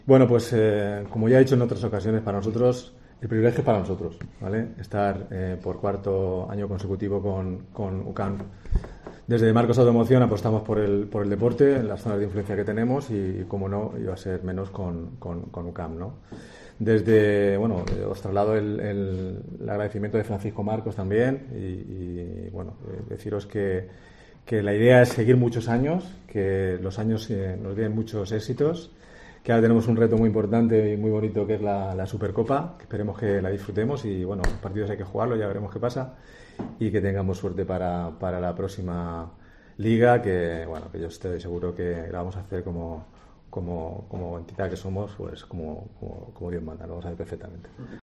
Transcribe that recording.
Bueno, pues como ya he dicho en otras ocasiones, para nosotros, el privilegio es para nosotros, ¿vale? Estar por cuarto año consecutivo con UCAM. Desde Marcos Automoción apostamos por el deporte en las zonas de influencia que tenemos y como no, iba a ser menos con UCAM, ¿no? Bueno, os traslado el agradecimiento de Francisco Marcos también bueno, deciros que la idea es seguir muchos años, que los años nos den muchos éxitos, que ahora tenemos un reto muy importante y muy bonito que es la Supercopa, que esperemos que la disfrutemos y bueno, los partidos hay que jugarlos, ya veremos qué pasa y que tengamos suerte para la próxima liga, que bueno, que yo estoy seguro que la vamos a hacer como entidad que somos, pues como Dios manda, lo vamos a hacer perfectamente.